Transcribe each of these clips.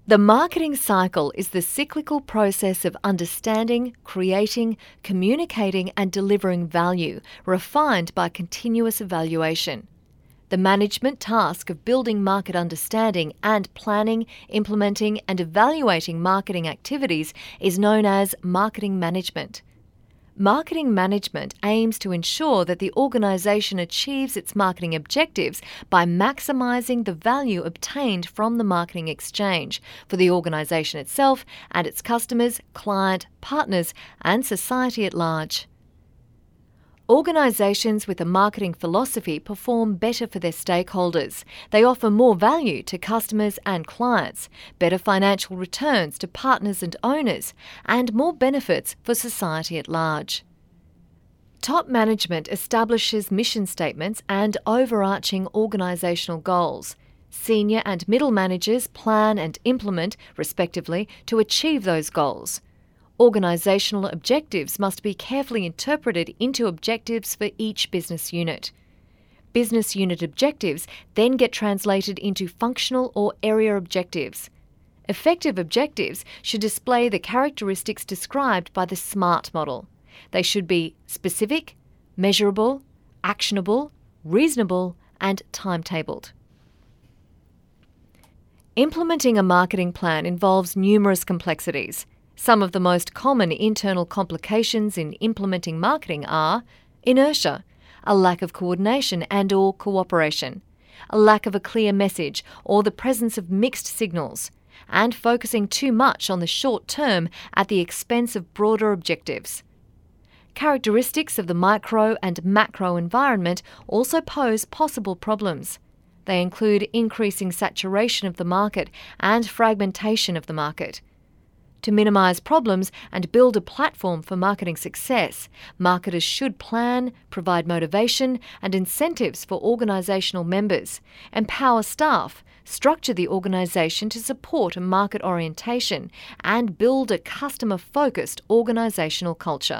The marketing cycle is the cyclical process of understanding, creating, communicating and delivering value, refined by continuous evaluation. The management task of building market understanding and planning, implementing and evaluating marketing activities is known as marketing management. Marketing management aims to ensure that the organisation achieves its marketing objectives by maximising the value obtained from the marketing exchange for the organisation itself and its customers, client, partners and society at large. Organisations with a marketing philosophy perform better for their stakeholders. They offer more value to customers and clients, better financial returns to partners and owners, and more benefits for society at large. Top management establishes mission statements and overarching organisational goals. Senior and middle managers plan and implement, respectively, to achieve those goals. Organisational objectives must be carefully interpreted into objectives for each business unit. Business unit objectives then get translated into functional or area objectives. Effective objectives should display the characteristics described by the SMART model. They should be specific, measurable, actionable, reasonable, and timetabled. Implementing a marketing plan involves numerous complexities. Some of the most common internal complications in implementing marketing are inertia, a lack of coordination and/or cooperation, a lack of a clear message or the presence of mixed signals, and focusing too much on the short term at the expense of broader objectives. Characteristics of the micro and macro environment also pose possible problems. They include increasing saturation of the market and fragmentation of the market. To minimise problems and build a platform for marketing success, marketers should plan, provide motivation and incentives for organisational members, empower staff, structure the organisation to support a market orientation, and build a customer-focused organisational culture.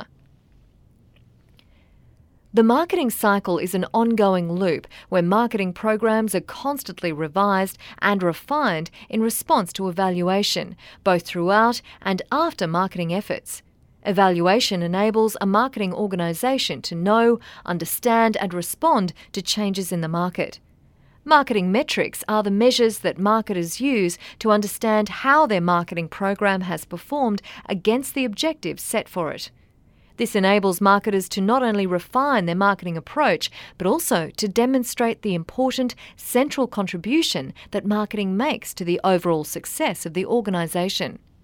The marketing cycle is an ongoing loop where marketing programs are constantly revised and refined in response to evaluation, both throughout and after marketing efforts. Evaluation enables a marketing organisation to know, understand and respond to changes in the market. Marketing metrics are the measures that marketers use to understand how their marketing program has performed against the objectives set for it. This enables marketers to not only refine their marketing approach, but also to demonstrate the important central contribution that marketing makes to the overall success of the organisation.